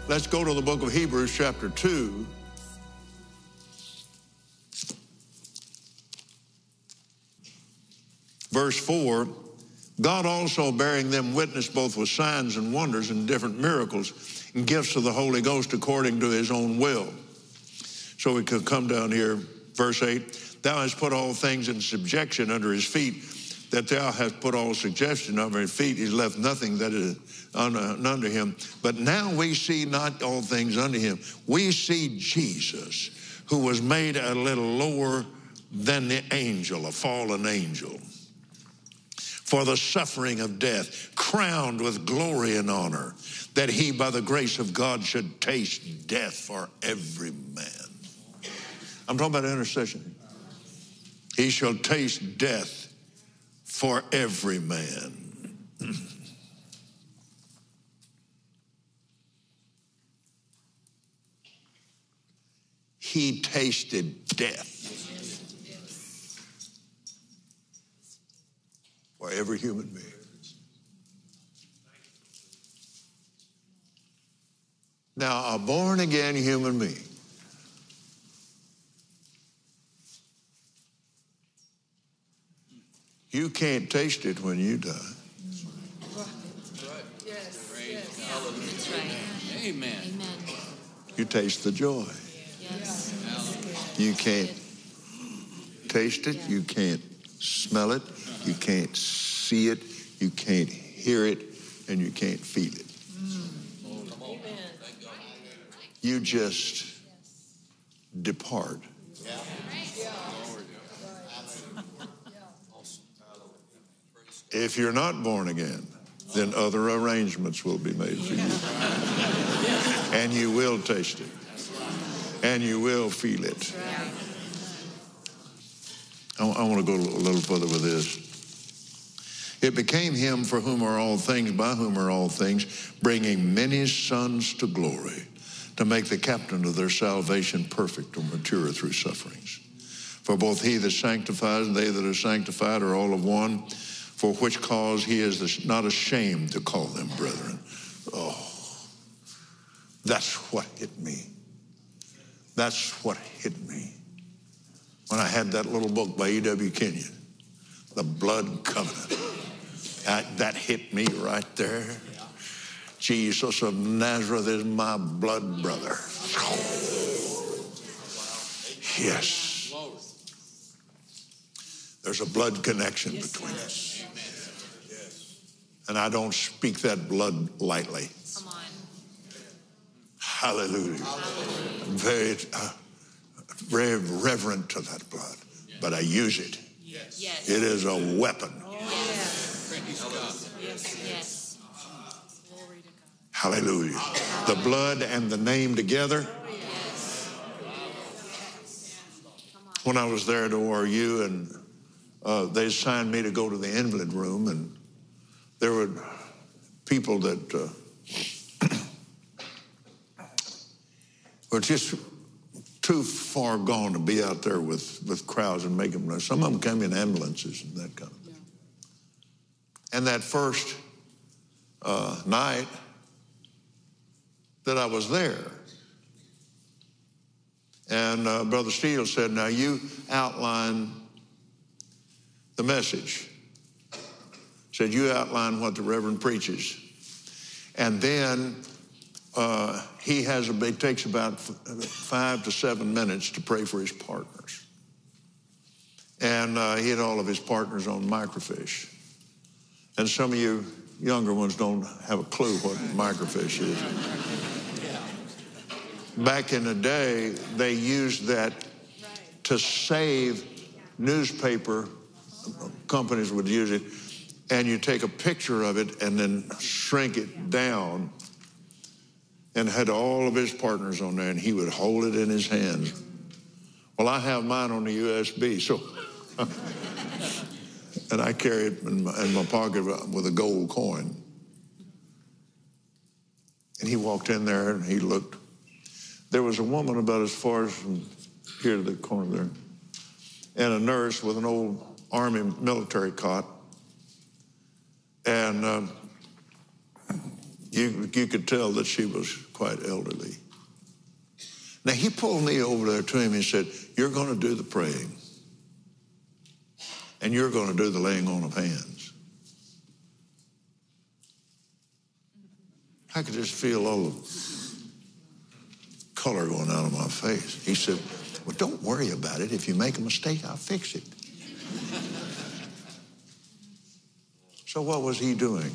Let's go to the book of Hebrews chapter 2. Verse 4, God also bearing them witness both with signs and wonders and different miracles and gifts of the Holy Ghost according to his own will. So we could come down here, verse 8, thou hast put all things in subjection under his feet, that thou hast put all suggestion under his feet. He's left nothing that is under him. But now we see not all things under him. We see Jesus, who was made a little lower than the angel, a fallen angel, for the suffering of death, crowned with glory and honor, that he by the grace of God should taste death for every man. I'm talking about intercession. He shall taste death for every man. He tasted death for every human being. Now, a born-again human being you can't taste it when you die. Yes. That's right. Amen. You taste the joy. Yes. You can't taste it. You can't smell it. You can't see it. You can't hear it. And you can't feel it. You just depart. If you're not born again, then other arrangements will be made for you. And you will taste it. And you will feel it. I want to go a little further with this. It became him for whom are all things, by whom are all things, bringing many sons to glory, to make the captain of their salvation perfect or mature through sufferings. For both he that sanctifies and they that are sanctified are all of one, for which cause he is not ashamed to call them brethren. Oh, that's what hit me. That's what hit me. When I had that little book by E.W. Kenyon, The Blood Covenant. That hit me right there. Jesus of Nazareth is my blood brother. Yes. There's a blood connection between us. And I don't speak that blood lightly. Come on. Hallelujah. I'm very reverent to that blood, but I use it. Yes. It is a weapon. Yes. Hallelujah. The blood and the name together. When I was there at ORU, and they assigned me to go to the invalid room, and there were people that were just too far gone to be out there with crowds and make them run. Some of them came in ambulances and that kind of thing. And that first night that I was there, and Brother Steele said, now you outline the message. Said, you outline what the Reverend preaches. And then it takes about 5 to 7 minutes to pray for his partners. And he had all of his partners on microfiche. And some of you younger ones don't have a clue what microfiche is. Back in the day, they used that to save newspaper. Companies would use it. And you take a picture of it and then shrink it down, and had all of his partners on there, and he would hold it in his hands. Well, I have mine on the USB, so and I carry it in my pocket with a gold coin. And he walked in there and he looked. There was a woman about as far as from here to the corner there, and a nurse with an old Army military cot. And You could tell that she was quite elderly. Now, he pulled me over there to him and said, you're going to do the praying, and you're going to do the laying on of hands. I could just feel all the color going out of my face. He said, well, don't worry about it. If you make a mistake, I'll fix it. So what was he doing?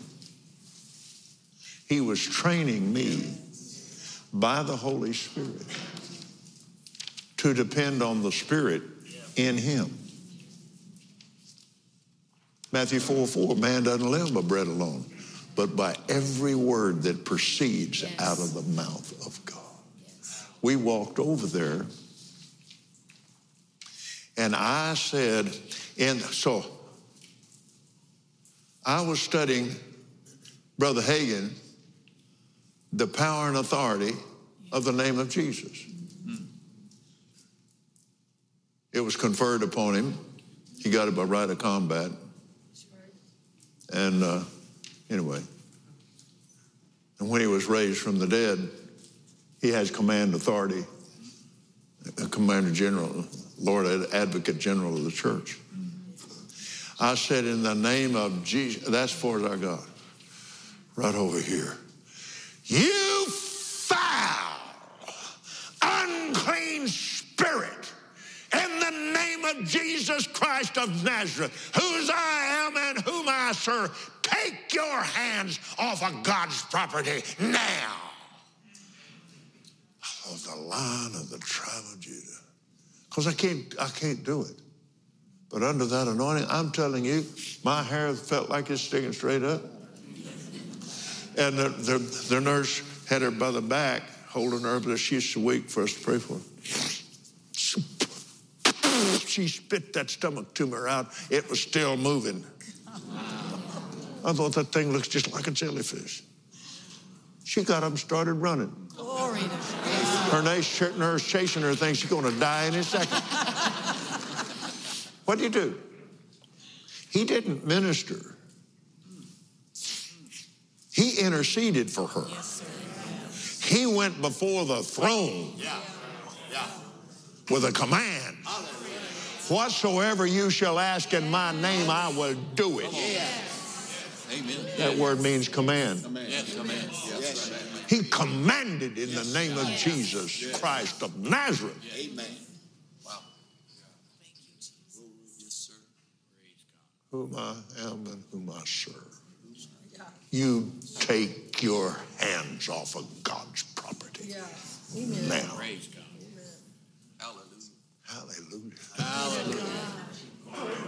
He was training me by the Holy Spirit to depend on the Spirit in him. Matthew 4:4, man doesn't live by bread alone, but by every word that proceeds out of the mouth of God. We walked over there, and I said, so I was studying Brother Hagin, the power and authority of the name of Jesus. It was conferred upon him. He got it by right of combat. And anyway, and when he was raised from the dead, he has command authority, Commander General, Lord Advocate General of the church. I said, in the name of Jesus, that's far as I got, right over here. You foul, unclean spirit, in the name of Jesus Christ of Nazareth, whose I am and whom I serve, take your hands off of God's property now. I was the Lion of the tribe of Judah. Because I can't do it. But under that anointing, I'm telling you, my hair felt like it's sticking straight up. And the nurse had her by the back, holding her up there. She's so weak for us to pray for her. She spit that stomach tumor out. It was still moving. I thought that thing looks just like a jellyfish. She got up and started running. Glory to God. Her nurse chasing her, thinks she's going to die in a second. What do you do? He didn't minister. He interceded for her. He went before the throne with a command. Whatsoever you shall ask in my name, I will do it. Amen. That word means command. He commanded in the name of Jesus Christ of Nazareth. Amen. Wow. Thank you, Jesus. Yes, sir. Whom I am and whom I serve. You take your hands off of God's property. Amen. Now. Praise God. Amen. Hallelujah. Hallelujah. Hallelujah.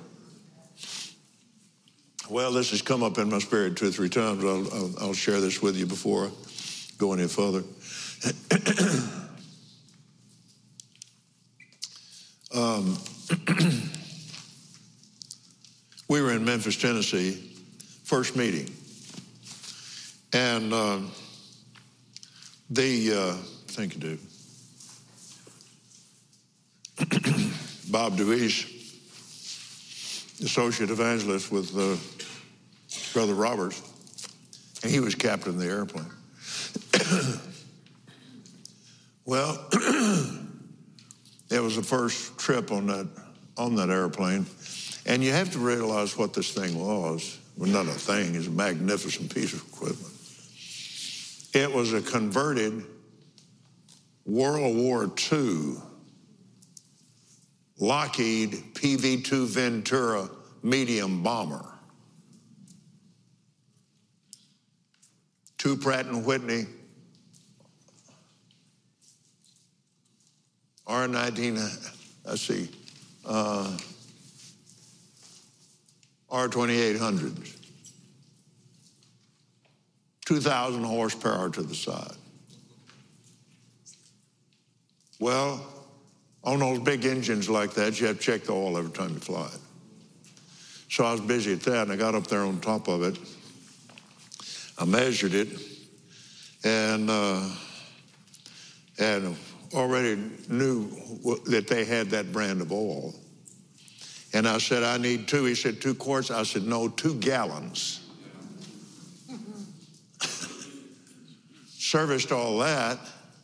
Well, this has come up in my spirit 2 or 3 times. I'll share this with you before I go any further. We were in Memphis, Tennessee, first meeting. And thank you, Dave. Bob DeWeese, associate evangelist with Brother Roberts, and he was captain of the airplane. Well, it was the first trip on that airplane, and you have to realize what this thing was. Well, not a thing; it's a magnificent piece of equipment. It was a converted World War II Lockheed PV-2 Ventura medium bomber. 2 Pratt & Whitney R-19, R-2800s. 2,000 horsepower to the side. Well, on those big engines like that, you have to check the oil every time you fly it. So I was busy at that, and I got up there on top of it. I measured it, and already knew that they had that brand of oil. And I said, I need 2. He said, 2 quarts? I said, no, 2 gallons. serviced all that.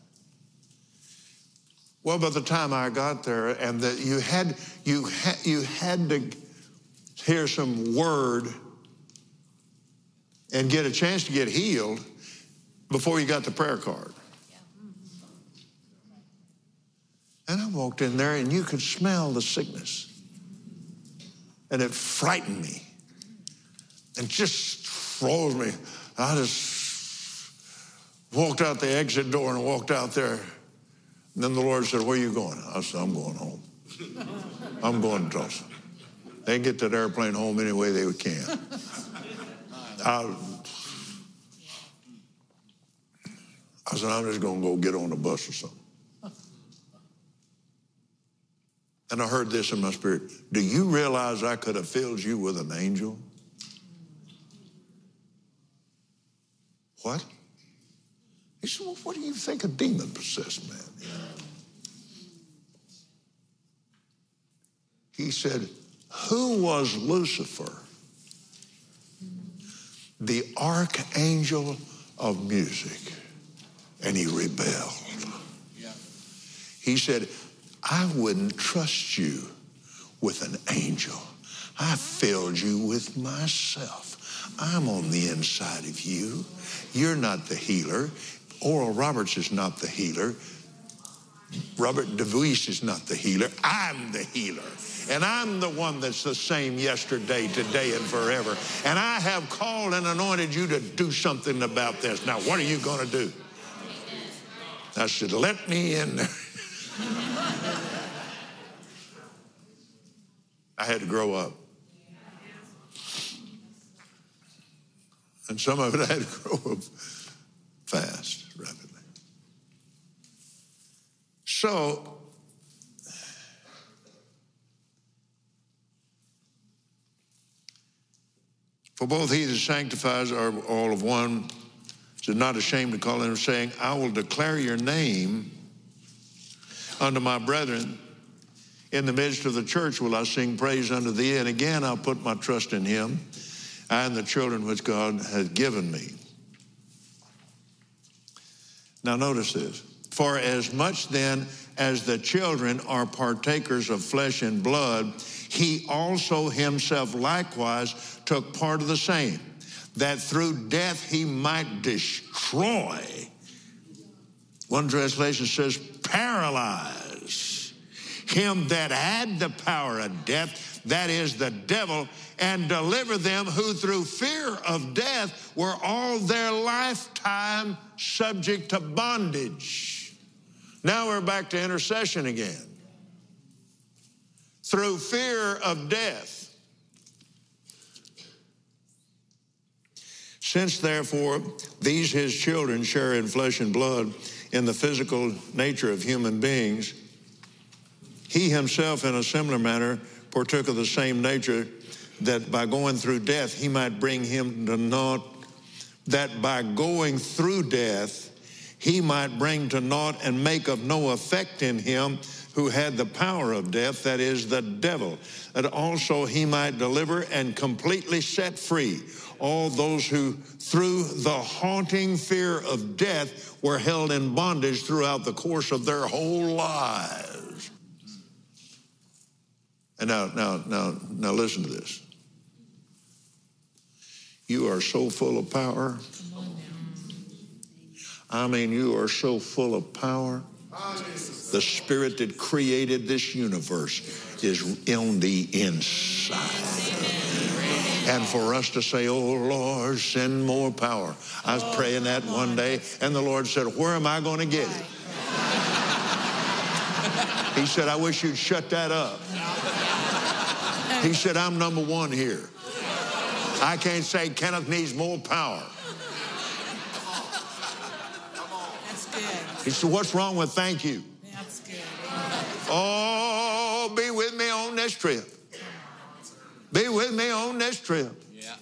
Well, by the time I got there, and that you had to hear some word and get a chance to get healed before you got the prayer card. And I walked in there, and you could smell the sickness. And it frightened me. And just froze me. I just walked out the exit door and walked out there. And then the Lord said, "Where are you going?" I said, "I'm going home. I'm going to Tulsa." They get that airplane home any way they can. I said, "I'm just going to go get on a bus or something." And I heard this in my spirit. "Do you realize I could have filled you with an angel?" What? He said, "Well, what do you think a demon-possessed man is?" He said, "Who was Lucifer? The archangel of music, and he rebelled." He said, "I wouldn't trust you with an angel. I filled you with myself. I'm on the inside of you. You're not the healer. Oral Roberts is not the healer. Robert DeVuis is not the healer. I'm the healer. And I'm the one that's the same yesterday, today, and forever. And I have called and anointed you to do something about this. Now, what are you going to do?" I said, "Let me in there." I had to grow up. And some of it I had to grow up fast, rapidly. So, for both he that sanctifies are all of one, is not ashamed to call him, saying, "I will declare your name unto my brethren. In the midst of the church will I sing praise unto thee. And again I'll put my trust in him, I and the children which God has given me." Now notice this. "For as much then as the children are partakers of flesh and blood, he also himself likewise took part of the same, that through death he might destroy." One translation says, "paralyze him that had the power of death, that is the devil, and deliver them who through fear of death were all their lifetime subject to bondage." Now we're back to intercession again. Through fear of death. "Since therefore these his children share in flesh and blood, in the physical nature of human beings, he himself in a similar manner partook of the same nature, that by going through death he might bring him to naught, that by going through death he might bring to naught and make of no effect in him who had the power of death, that is the devil, that also he might deliver and completely set free all those who through the haunting fear of death were held in bondage throughout the course of their whole lives." And now listen to this. You are so full of power. I mean, you are so full of power. The spirit that created this universe is on the inside. And for us to say, "Oh, Lord, send more power." I was praying that one day, and the Lord said, "Where am I going to get it?" He said, "I wish you'd shut that up." He said, "I'm number one here. I can't say Kenneth needs more power." That's good. He said, "What's wrong with thank you?" That's good. Oh, be with me on this trip. Be with me on this trip. Yeah.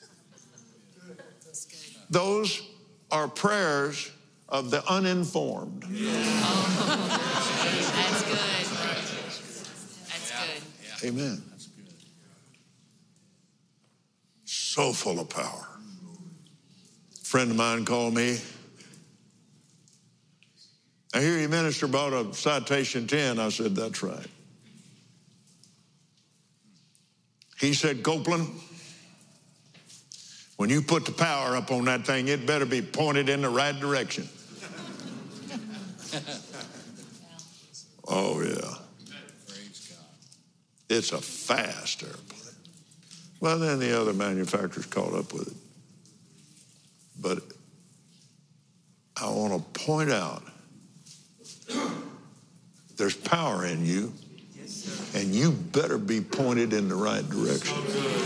Those are prayers of the uninformed. That's good. That's good. Amen. So full of power. A friend of mine called me I hear your minister brought a citation 10. I said, that's right. He said, Copeland, when you put the power up on that thing, it better be pointed in the right direction. Oh, yeah. It's a fast airplane. Well, then the other manufacturers caught up with it. But I want to point out, there's power in you, and you better be pointed in the right direction.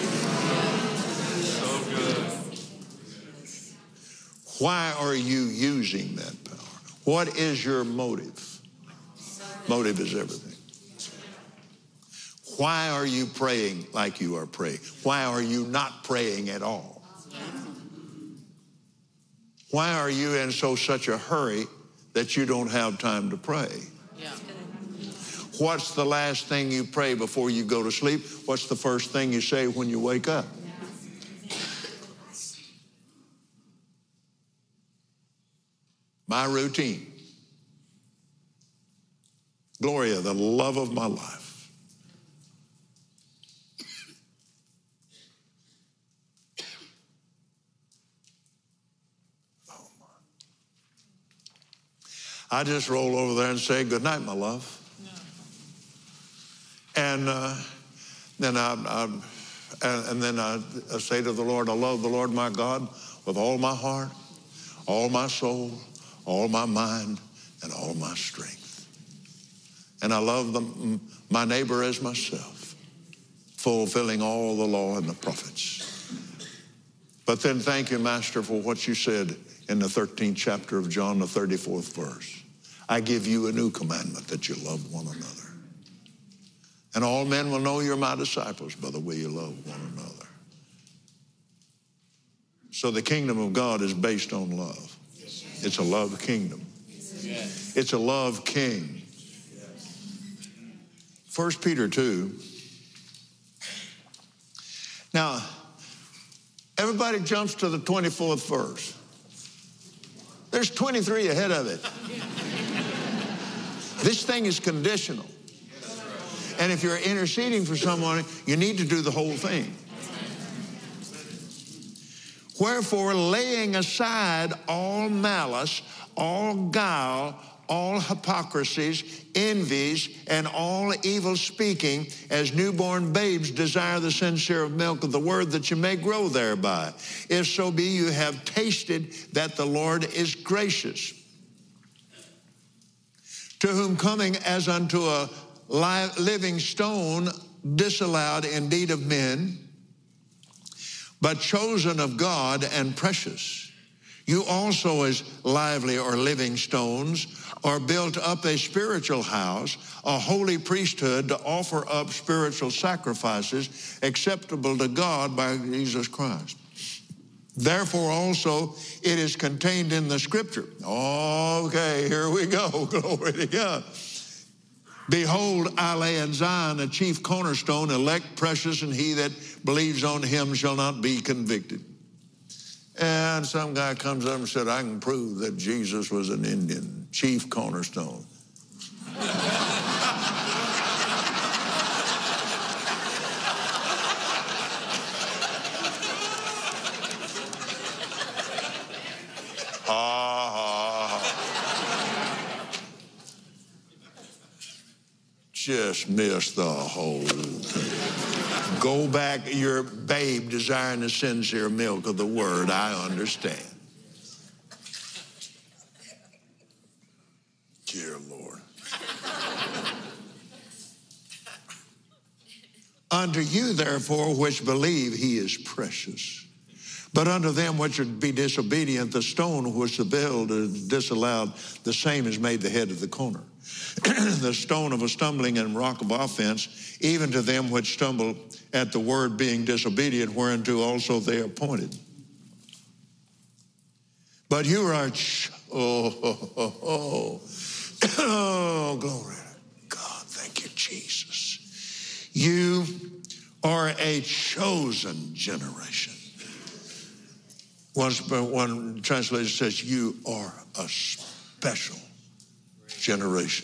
So good. Why are you using that power? What is your motive? Motive is everything. Why are you praying like you are praying? Why are you not praying at all? Why are you in such a hurry that you don't have time to pray? Yeah. What's the last thing you pray before you go to sleep? What's the first thing you say when you wake up? My routine. Gloria, the love of my life. I just roll over there and say, good night, my love. No. And then I say to the Lord, I love the Lord my God with all my heart, all my soul, all my mind, and all my strength. And I love my neighbor as myself, fulfilling all the law and the prophets. But then thank you, Master, for what you said in the 13th chapter of John, the 34th verse. I give you a new commandment, that you love one another. And all men will know you're my disciples by the way you love one another. So the kingdom of God is based on love. It's a love kingdom. It's a love king. 1 Peter 2. Now, everybody jumps to the 24th verse. There's 23 ahead of it. This thing is conditional. And if you're interceding for someone, you need to do the whole thing. Wherefore, laying aside all malice, all guile, all hypocrisies, envies, and all evil speaking, as newborn babes desire the sincere milk of the word, that you may grow thereby. If so be you have tasted that the Lord is gracious. To whom coming as unto a living stone, disallowed indeed of men, but chosen of God and precious, you also as lively or living stones are built up a spiritual house, a holy priesthood, to offer up spiritual sacrifices acceptable to God by Jesus Christ. Therefore also it is contained in the scripture. Okay, here we go. Glory to God. Behold, I lay in Zion a chief cornerstone, elect, precious, and he that believes on him shall not be convicted. And some guy comes up and said, I can prove that Jesus was an Indian, chief cornerstone. Just missed the whole thing. Go back, your babe desiring the sincere milk of the word, I understand. Dear Lord. Unto you, therefore, which believe, he is precious. But unto them which would be disobedient, the stone which the builder disallowed, the same is made the head of the corner. The stone of a stumbling and rock of offense, even to them which stumble at the word, being disobedient, whereunto also they are appointed. But you are, oh, glory to God. Thank you, Jesus. You are a chosen generation. One translation says, you are a special generation.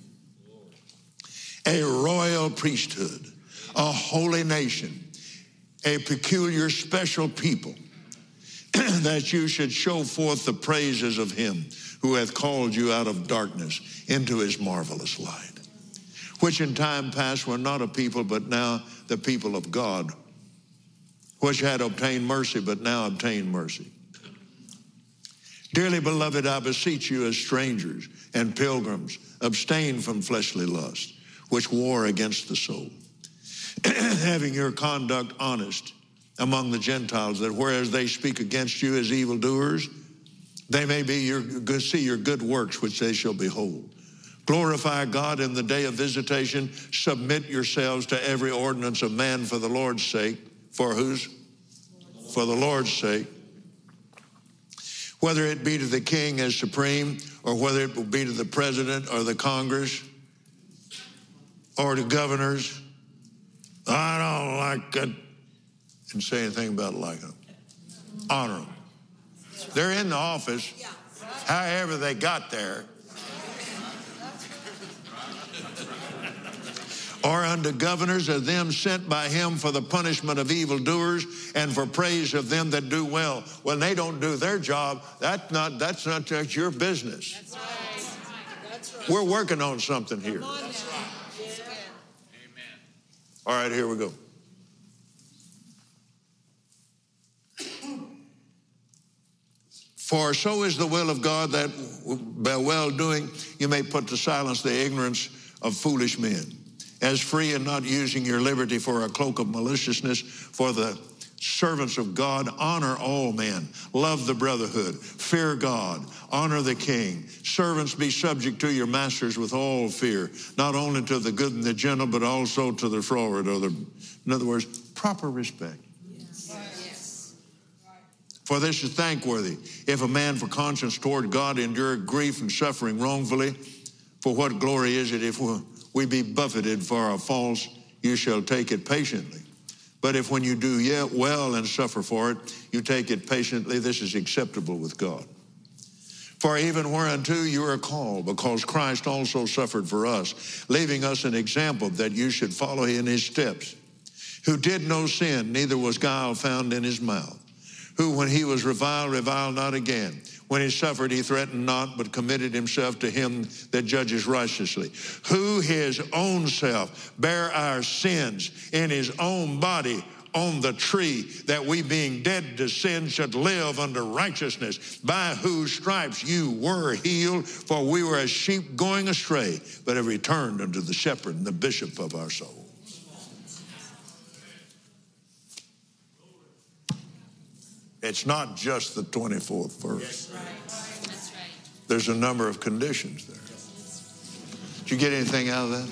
A royal priesthood, a holy nation, a peculiar special people, that you should show forth the praises of him who hath called you out of darkness into his marvelous light, which in time past were not a people, but now the people of God, which had obtained mercy, but now obtain mercy. Dearly beloved, I beseech you as strangers and pilgrims, abstain from fleshly lust, which war against the soul, having your conduct honest among the Gentiles, that whereas they speak against you as evildoers, they may see your good works, which they shall behold. Glorify God in the day of visitation. Submit yourselves to every ordinance of man for the Lord's sake. For whose? For the Lord's sake. Whether it be to the king as supreme, or whether it will be to the president or the Congress or to governors. I don't like it. Didn't say anything about liking them. Honor them. They're in the office, however they got there. Or unto governors of them sent by him for the punishment of evildoers and for praise of them that do well. When they don't do their job, that's not your business. That's right. That's right. We're working on something here. Come on now. That's right. Yeah. Amen. All right, here we go. For so is the will of God, that by well-doing you may put to silence the ignorance of foolish men. As free and not using your liberty for a cloak of maliciousness, for the servants of God, honor all men, love the brotherhood, fear God, honor the king. Servants, be subject to your masters with all fear, not only to the good and the gentle, but also to the froward, in other words, proper respect. For this is thankworthy, if a man for conscience toward God endure grief and suffering wrongfully. For what glory is it if we be buffeted for our faults, you shall take it patiently. But if when you do yet well and suffer for it, you take it patiently, this is acceptable with God. For even whereunto you are called, because Christ also suffered for us, leaving us an example that you should follow in his steps, who did no sin, neither was guile found in his mouth, who when he was reviled not again. When he suffered, he threatened not, but committed himself to him that judges righteously, who his own self bare our sins in his own body on the tree, that we being dead to sin should live unto righteousness, by whose stripes you were healed. For we were as sheep going astray, but have returned unto the shepherd and the bishop of our soul. It's not just the 24th verse. That's right. There's a number of conditions there. Did you get anything out of that?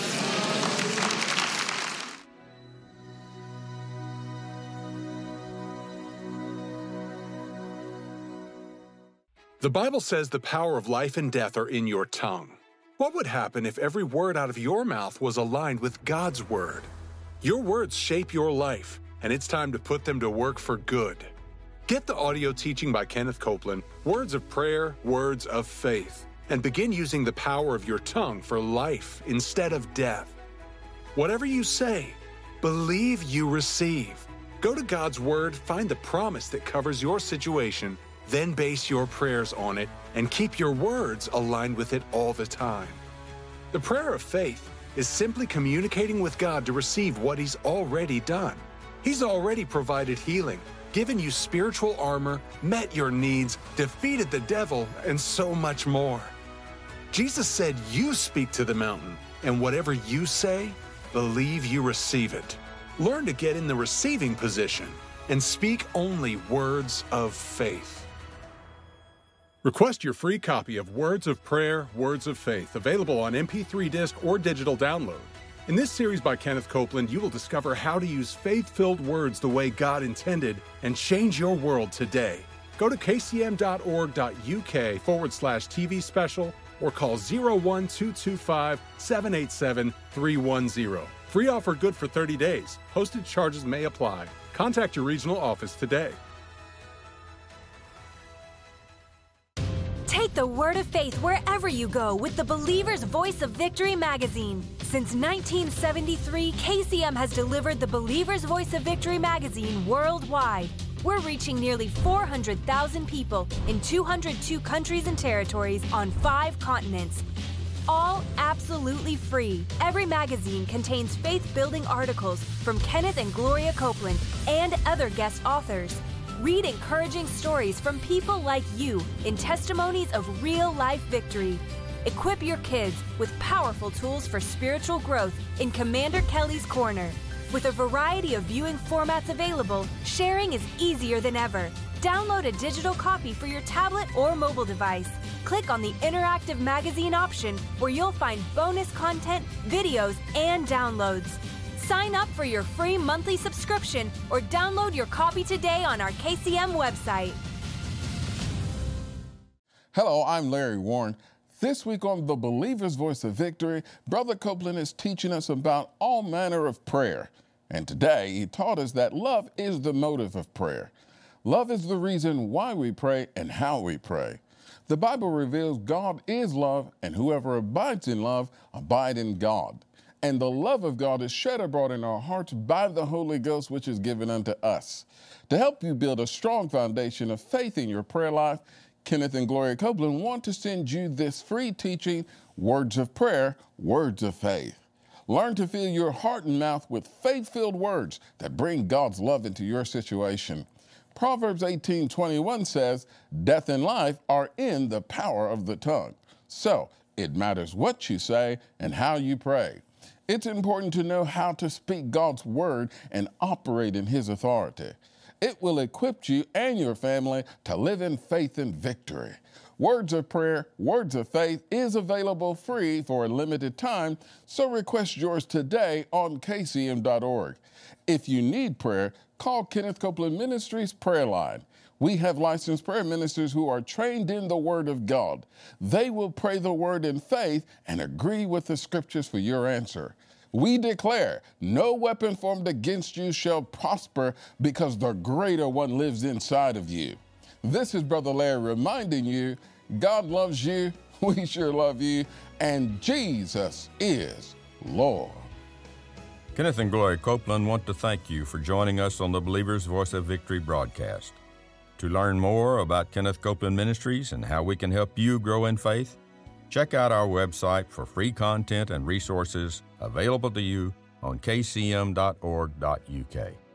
The Bible says the power of life and death are in your tongue. What would happen if every word out of your mouth was aligned with God's word? Your words shape your life, and it's time to put them to work for good. Get the audio teaching by Kenneth Copeland, Words of Prayer, Words of Faith, and begin using the power of your tongue for life instead of death. Whatever you say, believe you receive. Go to God's Word, find the promise that covers your situation, then base your prayers on it and keep your words aligned with it all the time. The prayer of faith is simply communicating with God to receive what He's already done. He's already provided healing, given you spiritual armor, met your needs, defeated the devil, and so much more. Jesus said you speak to the mountain, and whatever you say, believe you receive it. Learn to get in the receiving position and speak only words of faith. Request your free copy of Words of Prayer, Words of Faith, available on MP3 disc or digital download. In this series by Kenneth Copeland, you will discover how to use faith-filled words the way God intended and change your world today. Go to kcm.org.uk/TV special or call 01225-787-310. Free offer good for 30 days. Postage charges may apply. Contact your regional office today. Take the word of faith wherever you go with the Believer's Voice of Victory magazine. Since 1973, KCM has delivered the Believer's Voice of Victory magazine worldwide. We're reaching nearly 400,000 people in 202 countries and territories on 5 continents. All absolutely free. Every magazine contains faith-building articles from Kenneth and Gloria Copeland and other guest authors. Read encouraging stories from people like you in testimonies of real-life victory. Equip your kids with powerful tools for spiritual growth in Commander Kelly's Corner. With a variety of viewing formats available, sharing is easier than ever. Download a digital copy for your tablet or mobile device. Click on the interactive magazine option where you'll find bonus content, videos, and downloads. Sign up for your free monthly subscription or download your copy today on our KCM website. Hello, I'm Larry Warren. This week on The Believer's Voice of Victory, Brother Copeland is teaching us about all manner of prayer. And today, he taught us that love is the motive of prayer. Love is the reason why we pray and how we pray. The Bible reveals God is love, and whoever abides in love, abide in God. And the love of God is shed abroad in our hearts by the Holy Ghost, which is given unto us. To help you build a strong foundation of faith in your prayer life, Kenneth and Gloria Copeland want to send you this free teaching, Words of Prayer, Words of Faith. Learn to fill your heart and mouth with faith-filled words that bring God's love into your situation. Proverbs 18:21 says, "Death and life are in the power of the tongue." So it matters what you say and how you pray. It's important to know how to speak God's word and operate in His authority. It will equip you and your family to live in faith and victory. Words of Prayer, Words of Faith is available free for a limited time, so request yours today on kcm.org. If you need prayer, call Kenneth Copeland Ministries prayer line. We have licensed prayer ministers who are trained in the Word of God. They will pray the Word in faith and agree with the Scriptures for your answer. We declare, no weapon formed against you shall prosper because the greater one lives inside of you. This is Brother Larry reminding you, God loves you, we sure love you, and Jesus is Lord. Kenneth and Gloria Copeland want to thank you for joining us on the Believer's Voice of Victory broadcast. To learn more about Kenneth Copeland Ministries and how we can help you grow in faith, check out our website for free content and resources available to you on kcm.org.uk.